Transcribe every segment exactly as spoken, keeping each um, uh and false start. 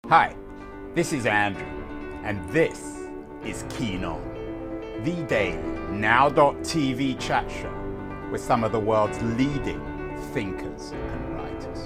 Hi, this is Andrew, and this is Keen On, the daily now dot t v chat show with some of the world's leading thinkers and writers.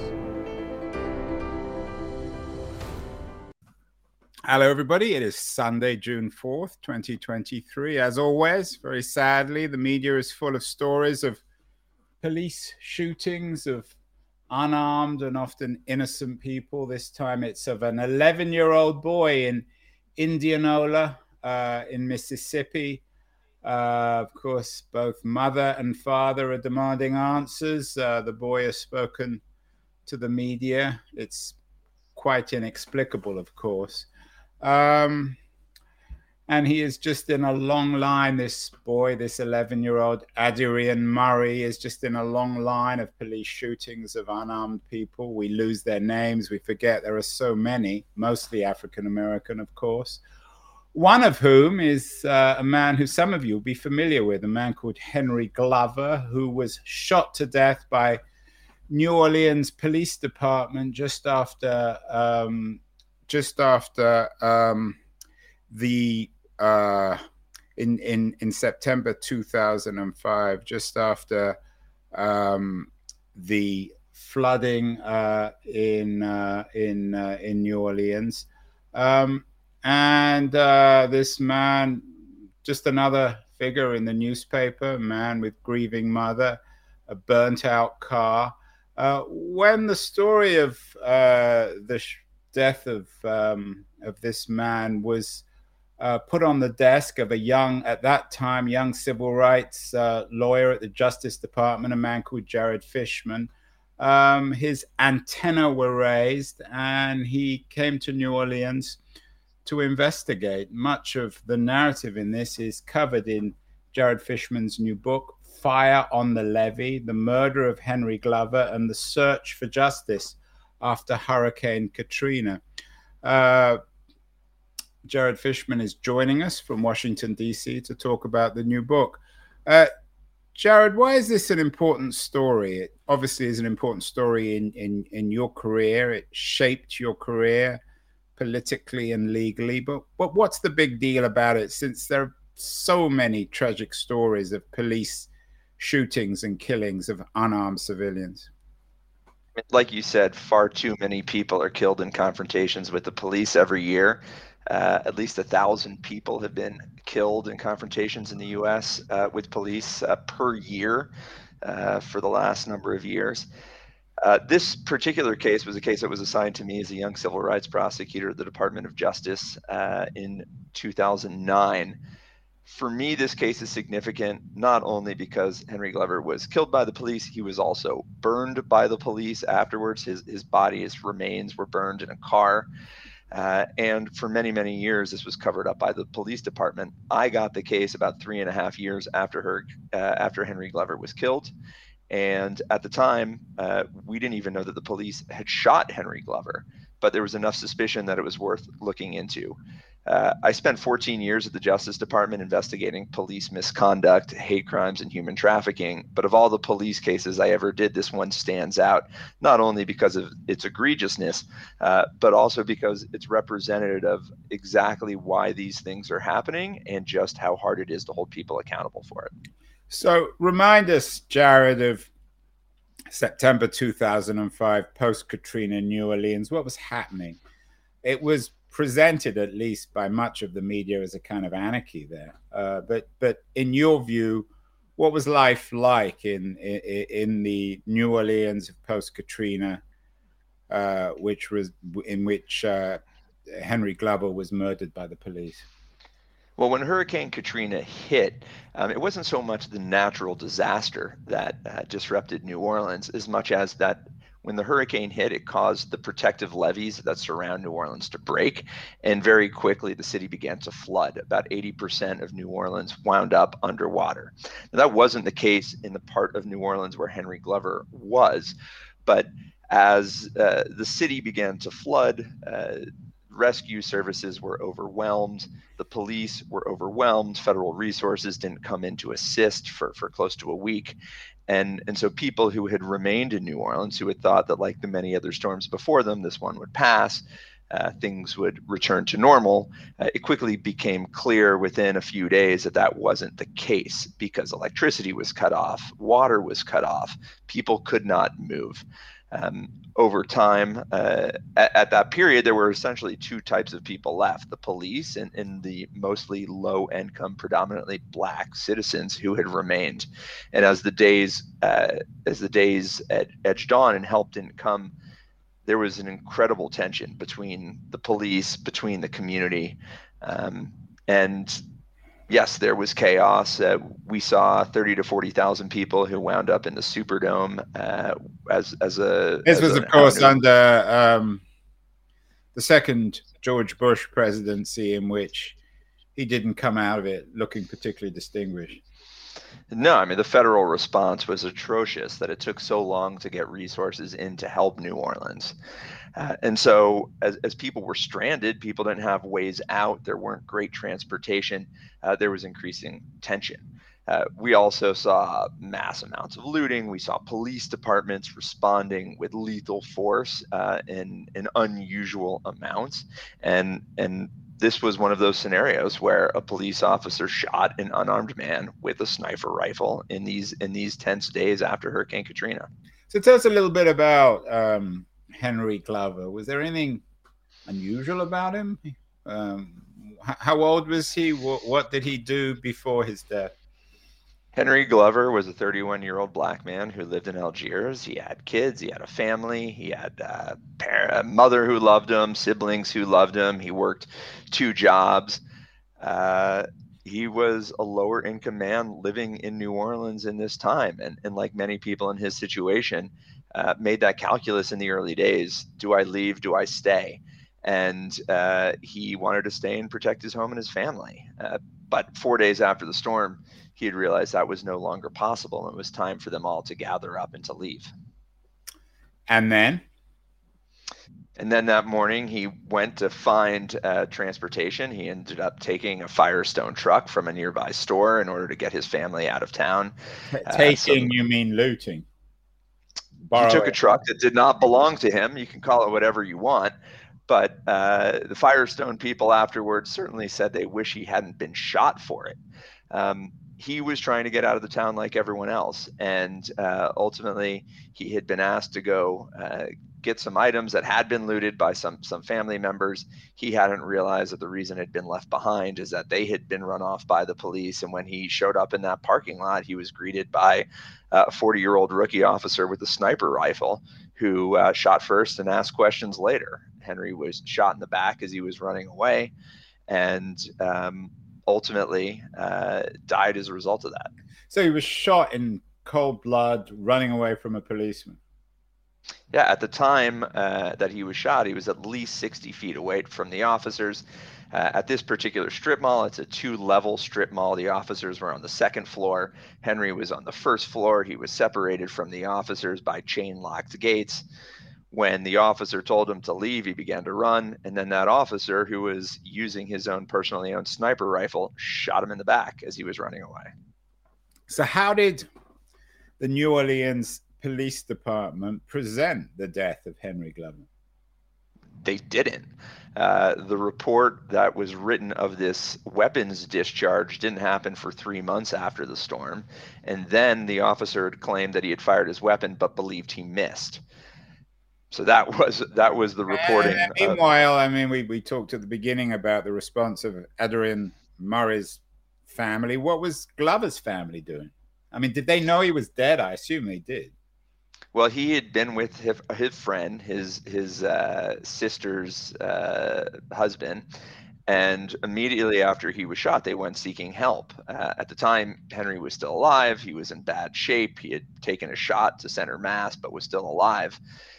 Hello, everybody. It is Sunday, June fourth, twenty twenty-three. As always, very sadly, the media is full of stories of police shootings, of unarmed and often innocent people. This time it's of an eleven-year-old boy in Indianola, uh, in Mississippi. Uh, of course, both mother and father are demanding answers. Uh, the boy has spoken to the media. It's quite inexplicable, of course. Um, And he is just in a long line, this boy, this eleven-year-old Adrian Murray is just in a long line of police shootings of unarmed people. We lose their names. We forget there are so many, mostly African-American, of course. One of whom is uh, a man who some of you will be familiar with, a man called Henry Glover, who was shot to death by New Orleans Police Department just after, um, just after um, the Uh, in, in, in September two thousand five, just after um, the flooding uh, in uh, in uh, in New Orleans, um, and uh, this man, just another figure in the newspaper, a man with grieving mother, a burnt-out car. Uh, when the story of uh, the sh- death of um, of this man was Uh, put on the desk of a young, at that time, young civil rights uh, lawyer at the Justice Department, a man called Jared Fishman. Um, his antenna were raised, and he came to New Orleans to investigate. Much of the narrative in this is covered in Jared Fishman's new book, Fire on the Levee, The Murder of Henry Glover and the Search for Justice After Hurricane Katrina. Uh, Jared Fishman is joining us from Washington, D C to talk about the new book. Uh, Jared, why is this an important story? It obviously is an important story in, in, in your career. It shaped your career politically and legally. But, but what's the big deal about it, since there are so many tragic stories of police shootings and killings of unarmed civilians? Like you said, far too many people are killed in confrontations with the police every year. Uh, at least a thousand people have been killed in confrontations in the U S uh, with police uh, per year uh, for the last number of years. Uh, this particular case was a case that was assigned to me as a young civil rights prosecutor at the Department of Justice uh, in two thousand nine. For me, this case is significant not only because Henry Glover was killed by the police, he was also burned by the police afterwards. His, his body, his remains were burned in a car. Uh, and for many, many years, this was covered up by the police department. I got the case about three and a half years after her, uh, after Henry Glover was killed. And at the time, uh, we didn't even know that the police had shot Henry Glover, but there was enough suspicion that it was worth looking into. Uh, I spent fourteen years at the Justice Department investigating police misconduct, hate crimes, and human trafficking. But of all the police cases I ever did, this one stands out, not only because of its egregiousness, uh, but also because it's representative of exactly why these things are happening and just how hard it is to hold people accountable for it. So remind us, Jared, of September two thousand five, post-Katrina, New Orleans. What was happening? It was presented, at least by much of the media, as a kind of anarchy there. Uh, but but in your view, what was life like in in, in the New Orleans of post-Katrina, uh, which was in which uh, Henry Glover was murdered by the police? Well, when Hurricane Katrina hit, um, it wasn't so much the natural disaster that uh, disrupted New Orleans as much as that when the hurricane hit, it caused the protective levees that surround New Orleans to break. And very quickly, the city began to flood. About eighty percent of New Orleans wound up underwater. Now, that wasn't the case in the part of New Orleans where Henry Glover was. But as uh, the city began to flood, uh, rescue services were overwhelmed. The police were overwhelmed. Federal resources didn't come in to assist for, for close to a week. And, and so people who had remained in New Orleans, who had thought that, like the many other storms before them, this one would pass, uh, things would return to normal. Uh, it quickly became clear within a few days that that wasn't the case, because electricity was cut off, water was cut off, people could not move. Um, over time, uh, at, at that period, there were essentially two types of people left: the police and, and the mostly low-income, predominantly black citizens who had remained. And as the days uh, as the days ed- edged on and help didn't come, there was an incredible tension between the police, between the community, um, and yes, there was chaos. Uh, we saw thirty to forty thousand people who wound up in the Superdome uh, as as a. This as was, an of course, avenue. under um, the second George Bush presidency, in which he didn't come out of it looking particularly distinguished. No, I mean, the federal response was atrocious, that it took so long to get resources in to help New Orleans. Uh, and so as, as people were stranded, people didn't have ways out. There weren't great transportation. Uh, there was increasing tension. Uh, we also saw mass amounts of looting. We saw police departments responding with lethal force uh, in, in unusual amounts. And, and this was one of those scenarios where a police officer shot an unarmed man with a sniper rifle in these in these tense days after Hurricane Katrina. So tell us a little bit about um, Henry Glover. Was there anything unusual about him? Um, how old was he? What, what did he do before his death? Henry Glover was a thirty-one-year-old black man who lived in Algiers. He had kids, he had a family, he had a, parent, a mother who loved him, siblings who loved him. He worked two jobs. Uh, he was a lower income man living in New Orleans in this time. And, and like many people in his situation, uh, made that calculus in the early days. Do I leave? Do I stay? And uh, he wanted to stay and protect his home and his family. Uh, but four days after the storm, he had realized that was no longer possible, and it was time for them all to gather up and to leave. And then? And then that morning, he went to find uh, transportation. He ended up taking a Firestone truck from a nearby store in order to get his family out of town. Taking, uh, so you mean looting? Borrowing. He took a truck that did not belong to him. You can call it whatever you want. But uh, the Firestone people afterwards certainly said they wish he hadn't been shot for it. Um, he was trying to get out of the town like everyone else. And uh, ultimately, he had been asked to go uh, get some items that had been looted by some some family members. He hadn't realized that the reason it had been left behind is that they had been run off by the police. And when he showed up in that parking lot, he was greeted by a forty-year-old rookie officer with a sniper rifle who uh, shot first and asked questions later. Henry was shot in the back as he was running away, and um, ultimately uh, died as a result of that. So he was shot in cold blood, running away from a policeman. Yeah, at the time uh, that he was shot, he was at least sixty feet away from the officers. Uh, at this particular strip mall, it's a two-level strip mall. The officers were on the second floor. Henry was on the first floor. He was separated from the officers by chain-locked gates. When the officer told him to leave, he began to run, and then that officer, who was using his own personally owned sniper rifle, shot him in the back as he was running away. So how did the New Orleans Police Department present the death of Henry Glover? They didn't. Uh, the report that was written of this weapons discharge didn't happen for three months after the storm. And then the officer had claimed that he had fired his weapon, but believed he missed. So that was that was the reporting. And meanwhile, I mean, we, we talked at the beginning about the response of Adrienne Murray's family. What was Glover's family doing? I mean, did they know he was dead? I assume they did. Well, he had been with his, his friend, his his uh, sister's uh, husband, and immediately after he was shot, they went seeking help. Uh, at the time, Henry was still alive. He was in bad shape. He had taken a shot to center mass, but was still alive.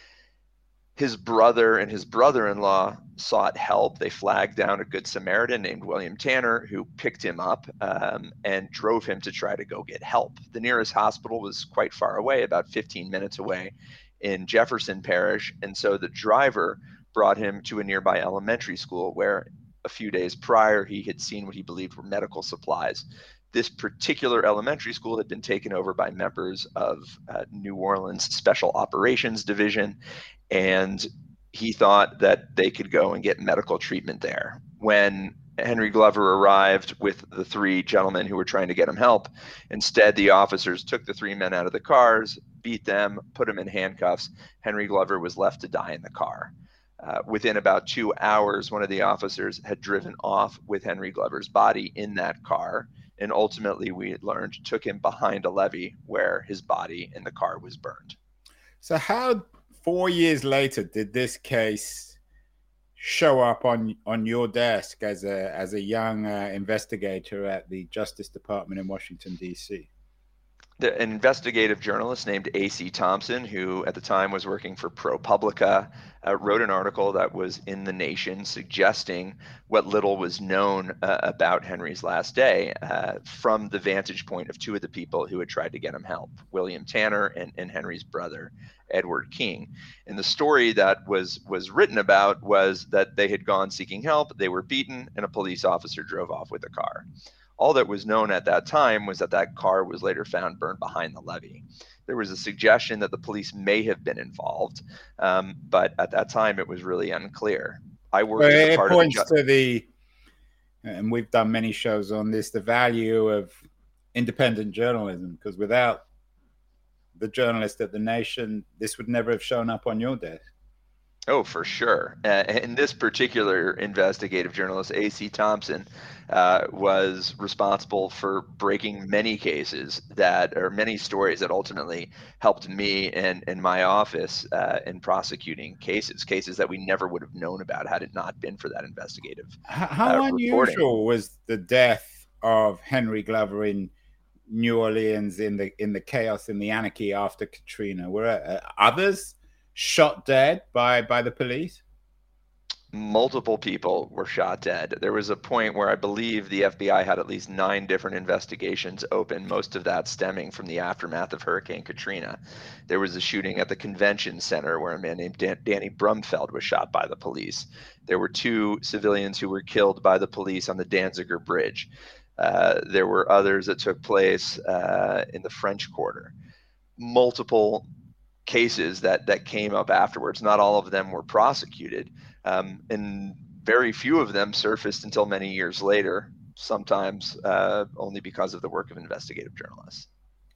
His brother and his brother-in-law sought help. They flagged down a good Samaritan named William Tanner, who picked him up um, and drove him to try to go get help. The nearest hospital was quite far away, about fifteen minutes away in Jefferson Parish. And so the driver brought him to a nearby elementary school where a few days prior he had seen what he believed were medical supplies. This particular elementary school had been taken over by members of uh, New Orleans Special Operations Division. And he thought that they could go and get medical treatment there. When Henry Glover arrived with the three gentlemen who were trying to get him help, instead the officers took the three men out of the cars, beat them, put them in handcuffs. Henry Glover was left to die in the car. Uh, within about two hours, one of the officers had driven off with Henry Glover's body in that car, and ultimately, we learned, took him behind a levee where his body in the car was burned. So how, four years later, did this case show up on on your desk as a as a young uh, investigator at the Justice Department in Washington, D C? The, an investigative journalist named A C Thompson, who at the time was working for ProPublica, uh, wrote an article that was in The Nation suggesting what little was known uh, about Henry's last day uh, from the vantage point of two of the people who had tried to get him help, William Tanner and, and Henry's brother, Edward King. And the story that was was written about was that they had gone seeking help, they were beaten, and a police officer drove off with a car. All that was known at that time was that that car was later found burned behind the levee. There was a suggestion that the police may have been involved, um, but at that time it was really unclear. I worked well, as a it part points of the to the, and we've done many shows on this, the value of independent journalism, because without the journalist at The Nation, this would never have shown up on your desk. Oh, for sure. Uh, and this particular investigative journalist, A C Thompson, uh, was responsible for breaking many cases that, or many stories that ultimately helped me and, and my office uh, in prosecuting cases, cases that we never would have known about had it not been for that investigative How, how uh, unusual reporting. was the death of Henry Glover in New Orleans in the in the chaos, in the anarchy after Katrina? Were uh, others shot dead by by the police? Multiple people were shot dead. There was a point where I believe the F B I had at least nine different investigations open, most of that stemming from the aftermath of Hurricane Katrina. There was a shooting at the convention center where a man named Dan- Danny Brumfeld was shot by the police. There were two civilians who were killed by the police on the Danziger Bridge. Uh, there were others that took place uh, in the French Quarter. Multiple cases that that came up afterwards. Not all of them were prosecuted, um, and very few of them surfaced until many years later, sometimes uh, only because of the work of investigative journalists.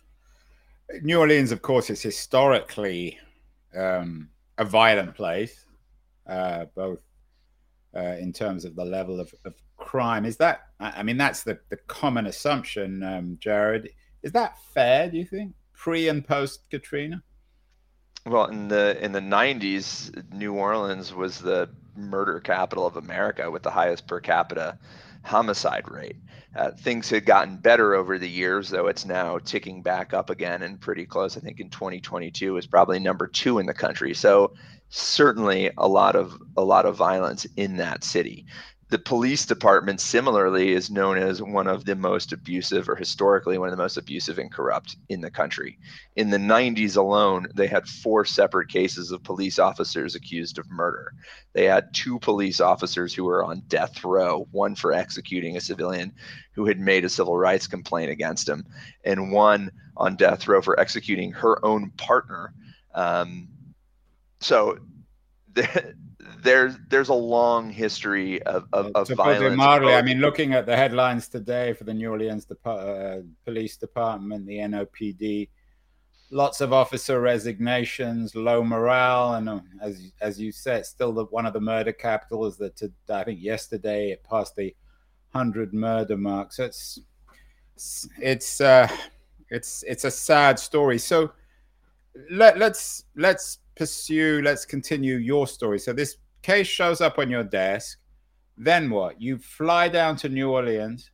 New Orleans, of course, is historically um, a violent place, uh, both uh, in terms of the level of, of crime. Is that, I mean, that's the, the common assumption, um, Jared. Is that fair, do you think, pre and post Katrina? Well, in the in the nineties, New Orleans was the murder capital of America with the highest per capita homicide rate. Uh, things had gotten better over the years, though it's now ticking back up again and pretty close. I think in twenty twenty-two is probably number two in the country. So certainly a lot of a lot of violence in that city. The police department similarly is known as one of the most abusive, or historically one of the most abusive and corrupt in the country. In the nineties alone, they had four separate cases of police officers accused of murder. They had two police officers who were on death row, one for executing a civilian who had made a civil rights complaint against him, and one on death row for executing her own partner. Um, so the There's there's a long history of of, of to violence. Put it mildly, I mean, looking at the headlines today for the New Orleans Dep- uh, Police Department, the N O P D, lots of officer resignations, low morale, and uh, as as you said, still the, one of the murder capitals. That to, I think yesterday it passed the hundred murder mark. So it's it's uh, it's it's a sad story. So let let's let's pursue, let's continue your story. So this case shows up on your desk. Then what? You fly down to New Orleans.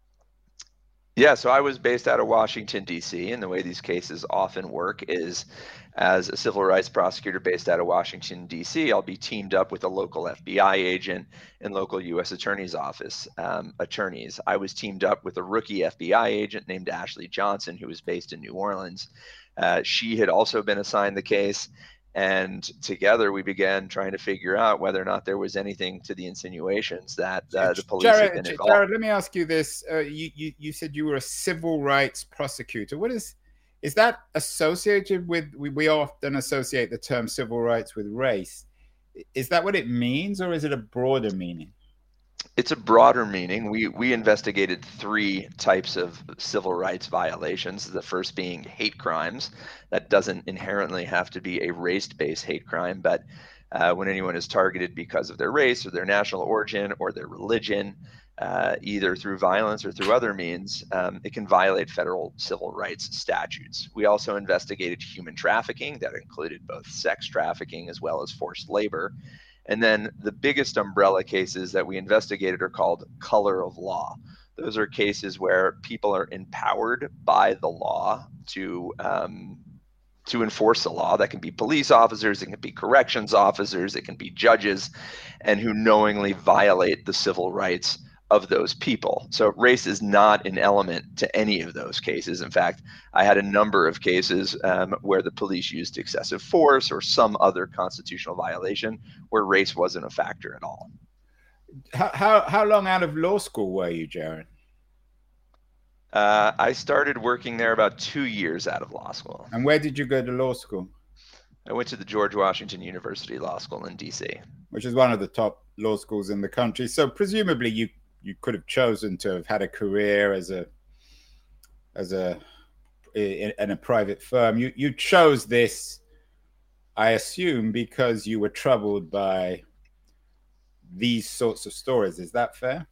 Yeah, so I was based out of Washington, D C, and the way these cases often work is as a civil rights prosecutor based out of Washington, D C, I'll be teamed up with a local F B I agent and local U S Attorney's Office um, attorneys. I was teamed up with a rookie F B I agent named Ashley Johnson, who was based in New Orleans. Uh, she had also been assigned the case, and together we began trying to figure out whether or not there was anything to the insinuations that uh, the police Jared, had been involved. Jared, let me ask you this. Uh, you, you, you said you were a civil rights prosecutor. What is, is that associated with, we, we often associate the term civil rights with race. Is that what it means, or is it a broader meaning? It's a broader meaning. We we investigated three types of civil rights violations. The first being hate crimes. That doesn't inherently have to be a race-based hate crime, but uh, when anyone is targeted because of their race or their national origin or their religion, uh, either through violence or through other means, um, it can violate federal civil rights statutes. We also investigated human trafficking. That included both sex trafficking as well as forced labor. And then the biggest umbrella cases that we investigated are called color of law. Those are cases where people are empowered by the law to um, to enforce the law. That can be police officers, it can be corrections officers, it can be judges, and who knowingly violate the civil rights of those people. So race is not an element to any of those cases. In fact, I had a number of cases um, where the police used excessive force or some other constitutional violation where race wasn't a factor at all. How how, how long out of law school were you, Jaron? Uh, I started working there about two years out of law school. And where did you go to law school? I went to the George Washington University Law School in D C, which is one of the top law schools in the country. So presumably you you could have chosen to have had a career as a as a in, in a private firm. You you chose this, I assume, because you were troubled by these sorts of stories. Is that fair?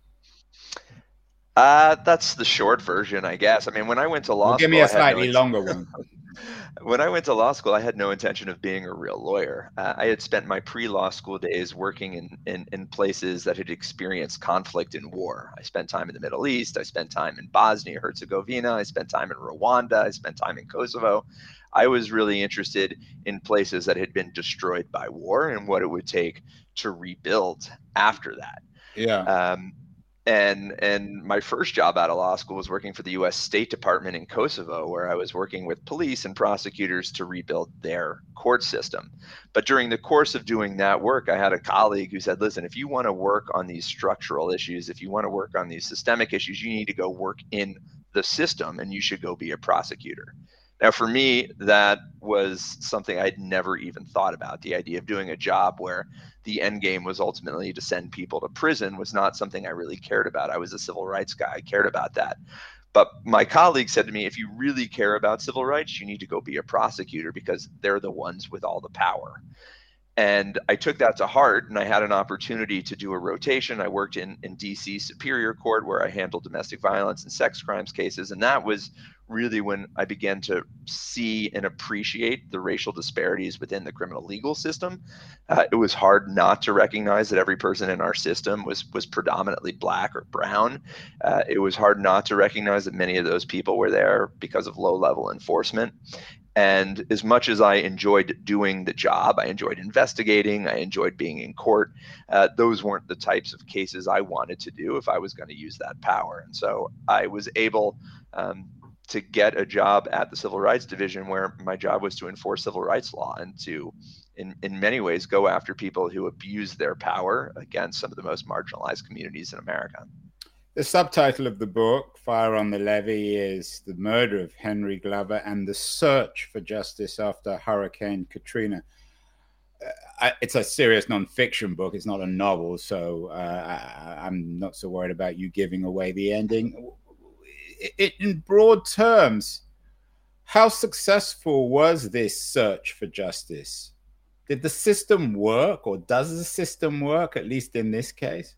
Uh, that's the short version, I guess. I mean, when I went to law well, give school, me a slightly no longer one. When I went to law school, I had no intention of being a real lawyer. Uh, I had spent my pre-law school days working in, in in places that had experienced conflict and war. I spent time in the Middle East. I spent time in Bosnia, Herzegovina. I spent time in Rwanda. I spent time in Kosovo. I was really interested in places that had been destroyed by war and what it would take to rebuild after that. Yeah. Um, And and my first job out of law school was working for the U S State Department in Kosovo, where I was working with police and prosecutors to rebuild their court system. But during the course of doing that work, I had a colleague who said, listen, if you want to work on these structural issues, if you want to work on these systemic issues, you need to go work in the system and you should go be a prosecutor. Now, for me, that was something I'd never even thought about. The idea of doing a job where the end game was ultimately to send people to prison was not something I really cared about. I was a civil rights guy. I cared about that. But my colleague said to me, if you really care about civil rights, you need to go be a prosecutor because they're the ones with all the power. And I took that to heart, and I had an opportunity to do a rotation. I worked in, in D C Superior Court, where I handled domestic violence and sex crimes cases. And that was really when I began to see and appreciate the racial disparities within the criminal legal system. Uh, it was hard not to recognize that every person in our system was was predominantly black or brown. Uh, it was hard not to recognize that many of those people were there because of low-level enforcement. And as much as I enjoyed doing the job, I enjoyed investigating, I enjoyed being in court, uh, those weren't the types of cases I wanted to do if I was going to use that power. And so I was able um, to get a job at the Civil Rights Division, where my job was to enforce civil rights law and to, in, in many ways, go after people who abuse their power against some of the most marginalized communities in America. The subtitle of the book, Fire on the Levee, is The Murder of Henry Glover and the Search for Justice After Hurricane Katrina. Uh, it's a serious nonfiction book. It's not a novel, so uh, I, I'm not so worried about you giving away the ending. It, it, in broad terms, how successful was this search for justice? Did the system work, or does the system work, at least in this case?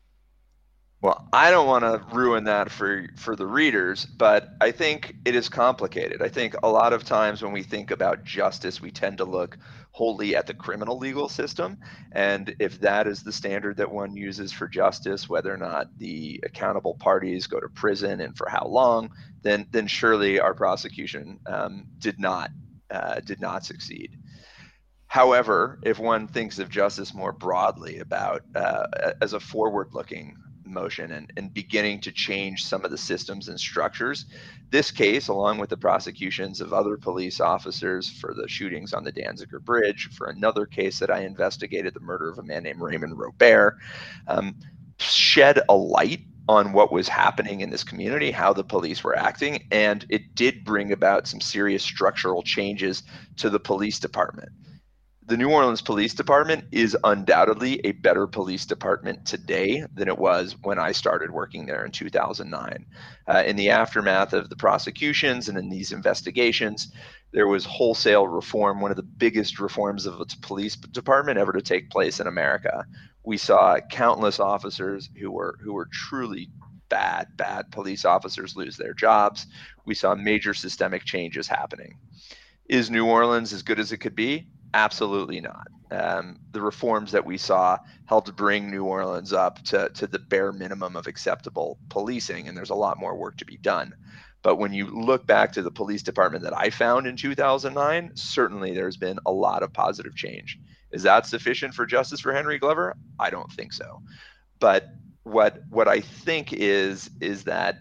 Well, I don't want to ruin that for for the readers, but I think it is complicated. I think a lot of times when we think about justice, we tend to look wholly at the criminal legal system. And if that is the standard that one uses for justice, whether or not the accountable parties go to prison and for how long, then then surely our prosecution um, did not uh, did not succeed. However, if one thinks of justice more broadly about uh, as a forward-looking motion and, and beginning to change some of the systems and structures, this case, along with the prosecutions of other police officers for the shootings on the Danziger Bridge, for another case that I investigated, the murder of a man named Raymond Robert, um, shed a light on what was happening in this community, how the police were acting, and it did bring about some serious structural changes to the police department. the New Orleans Police Department is undoubtedly a better police department today than it was when I started working there in two thousand nine. Uh, in the aftermath of the prosecutions and in these investigations, there was wholesale reform, one of the biggest reforms of its police department ever to take place in America. We saw countless officers who were who were truly bad, bad police officers lose their jobs. We saw major systemic changes happening. Is New Orleans as good as it could be? Absolutely not. Um, the reforms that we saw helped bring New Orleans up to, to the bare minimum of acceptable policing, and there's a lot more work to be done. But when you look back to the police department that I found in two thousand nine, certainly there's been a lot of positive change. Is that sufficient for justice for Henry Glover? I don't think so. But what what I think is is that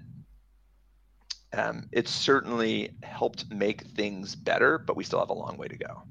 um, it certainly helped make things better, but we still have a long way to go.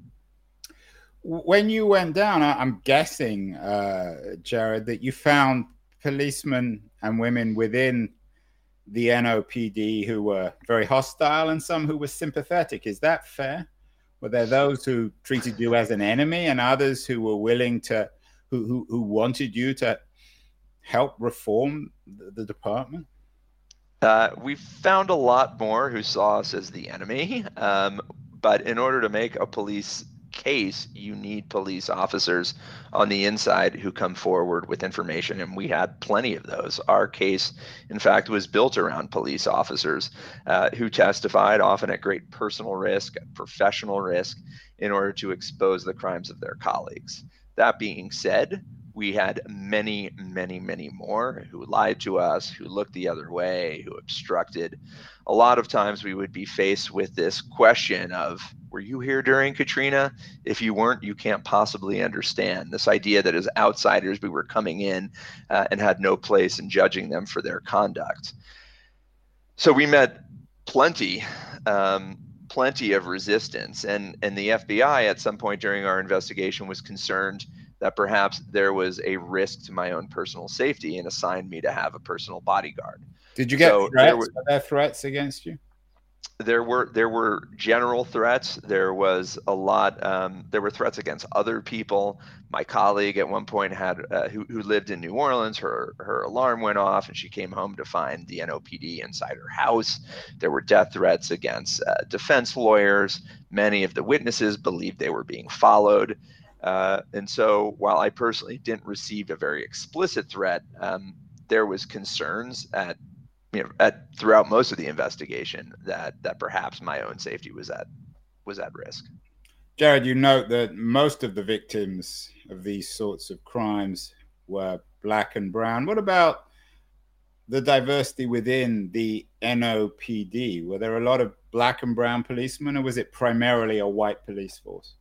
When you went down, I'm guessing, uh, Jared, that you found policemen and women within the N O P D who were very hostile and some who were sympathetic. Is that fair? Were there those who treated you as an enemy and others who were willing to, who who, who wanted you to help reform the, the department? Uh, we found a lot more who saw us as the enemy, um, but in order to make a police case, you need police officers on the inside who come forward with information, and we had plenty of those. Our case, in fact, was built around police officers uh, who testified, often at great personal risk, at professional risk, in order to expose the crimes of their colleagues. That being said, we had many, many, many more who lied to us, who looked the other way, who obstructed. A lot of times we would be faced with this question of, were you here during Katrina? If you weren't, you can't possibly understand. This idea that as outsiders, we were coming in uh, and had no place in judging them for their conduct. So we met plenty, um, plenty of resistance. And, and the F B I at some point during our investigation was concerned that perhaps there was a risk to my own personal safety and assigned me to have a personal bodyguard. Did you get so threats? There were, were there threats against you? There were there were general threats. There was a lot. Um, there were threats against other people. My colleague at one point had uh, who who lived in New Orleans. Her her alarm went off, and she came home to find the N O P D inside her house. There were death threats against uh, defense lawyers. Many of the witnesses believed they were being followed. Uh, and so, while I personally didn't receive a very explicit threat, um, there was concerns at you know at throughout most of the investigation that that perhaps my own safety was at was at risk. Jared, you note that most of the victims of these sorts of crimes were black and brown. What about the diversity within the N O P D? Were there a lot of black and brown policemen, or was it primarily a white police force?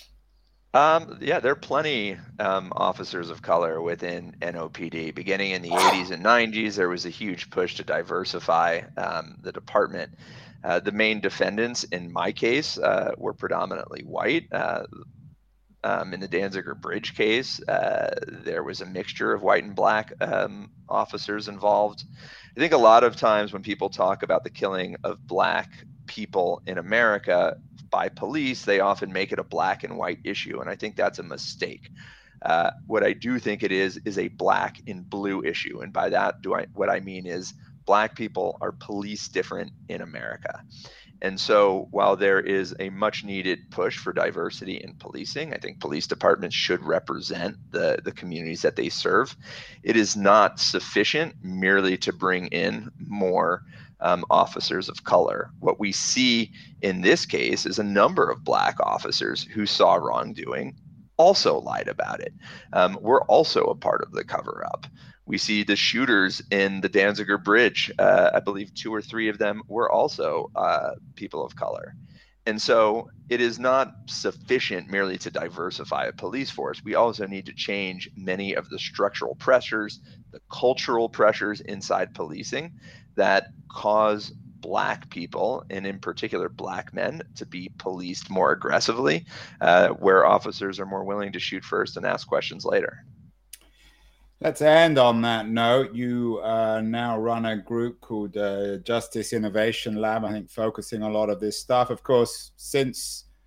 Um, yeah, there are plenty um, officers of color within N O P D. Beginning in the eighties and nineties, there was a huge push to diversify um, the department. Uh, the main defendants in my case uh, were predominantly white. Uh, um, in the Danziger Bridge case, uh, there was a mixture of white and black um, officers involved. I think a lot of times when people talk about the killing of black people in America by police, they often make it a black and white issue, and I think that's a mistake. Uh, what I do think it is is a black and blue issue, and by that, do I what I mean is black people are police different in America. And so while there is a much needed push for diversity in policing, I think police departments should represent the, the communities that they serve. It is not sufficient merely to bring in more um, officers of color. What we see in this case is a number of black officers who saw wrongdoing, also lied about it. Um, we're also a part of the cover up. We see the shooters in the Danziger Bridge. Uh, I believe two or three of them were also uh, people of color. And so it is not sufficient merely to diversify a police force. We also need to change many of the structural pressures, the cultural pressures inside policing that cause black people, and in particular black men, to be policed more aggressively, uh, where officers are more willing to shoot first and ask questions later. Let's end on that note. You uh, now run a group called uh, Justice Innovation Lab, I think focusing a lot of this stuff. Of course, since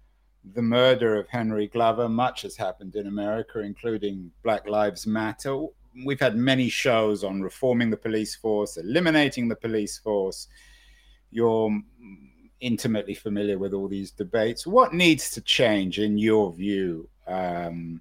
the murder of Henry Glover. Much has happened in America, including Black Lives Matter. We've had many shows on reforming the police force, eliminating the police force. You're intimately familiar with all these debates. What needs to change in your view? Um,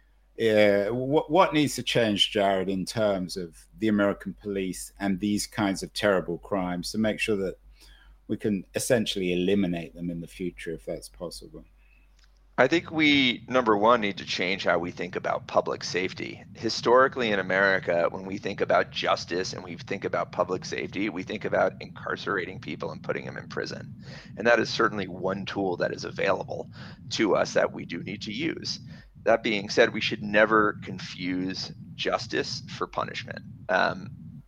uh, what, what needs to change, Jared, in terms of the American police and these kinds of terrible crimes to make sure that we can essentially eliminate them in the future, if that's possible? I think we, number one, need to change how we think about public safety. Historically in America, when we think about justice and we think about public safety, we think about incarcerating people and putting them in prison. And that is certainly one tool that is available to us that we do need to use. That being said, we should never confuse justice for punishment. Um,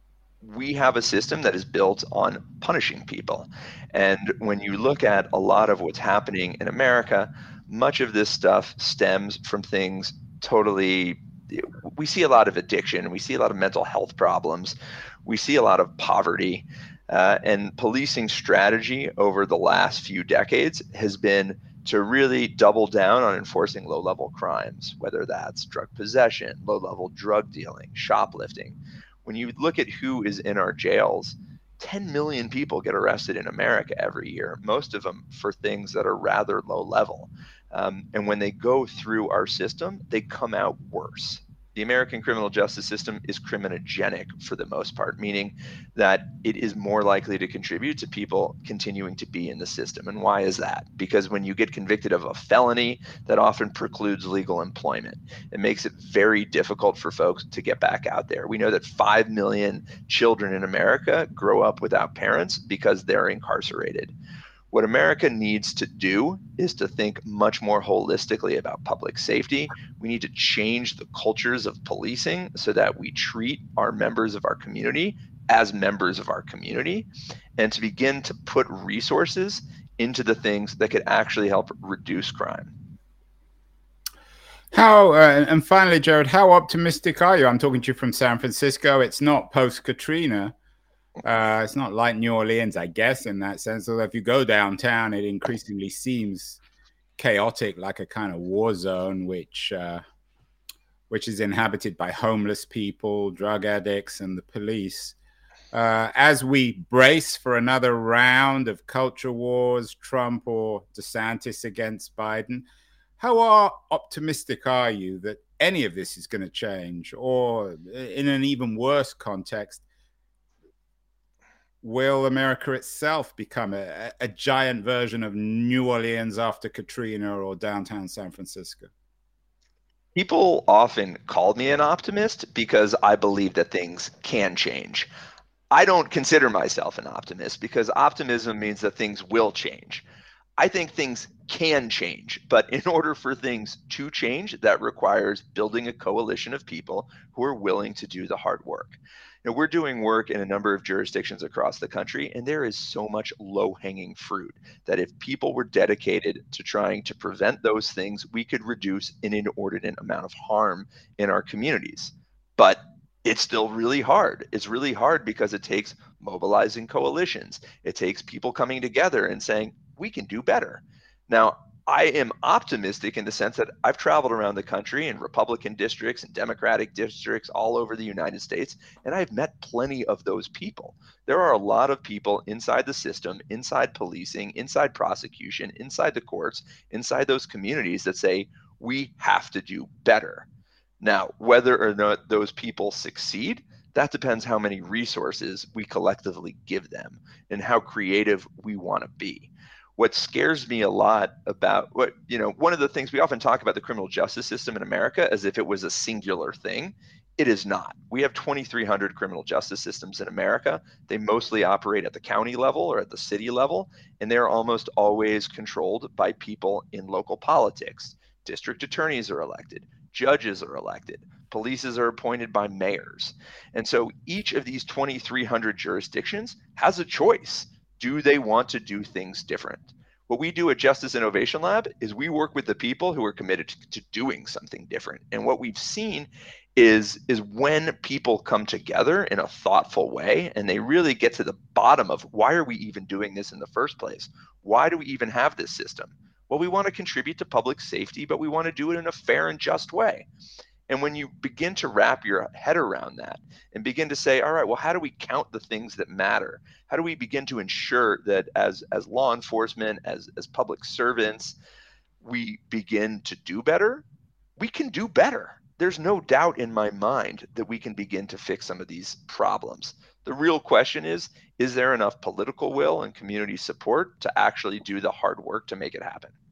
we have a system that is built on punishing people. And when you look at a lot of what's happening in America, much of this stuff stems from things totally, we see a lot of addiction, we see a lot of mental health problems, we see a lot of poverty, uh, and policing strategy over the last few decades has been to really double down on enforcing low-level crimes, whether that's drug possession, low-level drug dealing, shoplifting. When you look at who is in our jails, ten million people get arrested in America every year, most of them for things that are rather low level. Um, and when they go through our system, they come out worse. The American criminal justice system is criminogenic for the most part, meaning that it is more likely to contribute to people continuing to be in the system. And why is that? Because when you get convicted of a felony, that often precludes legal employment. It makes it very difficult for folks to get back out there. We know that five million children in America grow up without parents because they're incarcerated. What America needs to do is to think much more holistically about public safety. We need to change the cultures of policing so that we treat our members of our community as members of our community, and to begin to put resources into the things that could actually help reduce crime. How, uh, and finally, Jared, how optimistic are you? I'm talking to you from San Francisco. It's not post-Katrina. Uh, it's not like New Orleans, I guess, in that sense. Although if you go downtown, it increasingly seems chaotic, like a kind of war zone, which uh, which is inhabited by homeless people, drug addicts, and the police. Uh, as we brace for another round of culture wars, Trump or DeSantis against Biden, how are, optimistic are you that any of this is going to change? Or in an even worse context, will America itself become a, a giant version of New Orleans after Katrina or downtown San Francisco? People often call me an optimist because I believe that things can change. I don't consider myself an optimist because optimism means that things will change. I think things can change, but in order for things to change, that requires building a coalition of people who are willing to do the hard work. You know, we're doing work in a number of jurisdictions across the country, and there is so much low-hanging fruit that if people were dedicated to trying to prevent those things, we could reduce an inordinate amount of harm in our communities. But it's still really hard. It's really hard because it takes mobilizing coalitions. It takes people coming together and saying, we can do better. Now, I am optimistic in the sense that I've traveled around the country in Republican districts and Democratic districts all over the United States, and I've met plenty of those people. There are a lot of people inside the system, inside policing, inside prosecution, inside the courts, inside those communities that say, we have to do better. Now, whether or not those people succeed, that depends how many resources we collectively give them and how creative we want to be. What scares me a lot about what, you know, one of the things we often talk about the criminal justice system in America as if it was a singular thing. It is not. We have twenty-three hundred criminal justice systems in America. They mostly operate at the county level or at the city level, and they're almost always controlled by people in local politics. District attorneys are elected. Judges are elected. Polices are appointed by mayors. And so each of these twenty-three hundred jurisdictions has a choice. Do they want to do things different? What we do at Justice Innovation Lab is we work with the people who are committed to, to doing something different. And what we've seen is, is when people come together in a thoughtful way and they really get to the bottom of why are we even doing this in the first place? Why do we even have this system? Well, we want to contribute to public safety, but we want to do it in a fair and just way. And when you begin to wrap your head around that and begin to say, all right, well, how do we count the things that matter? How do we begin to ensure that as, as law enforcement, as, as public servants, we begin to do better? We can do better. There's no doubt in my mind that we can begin to fix some of these problems. The real question is, is there enough political will and community support to actually do the hard work to make it happen?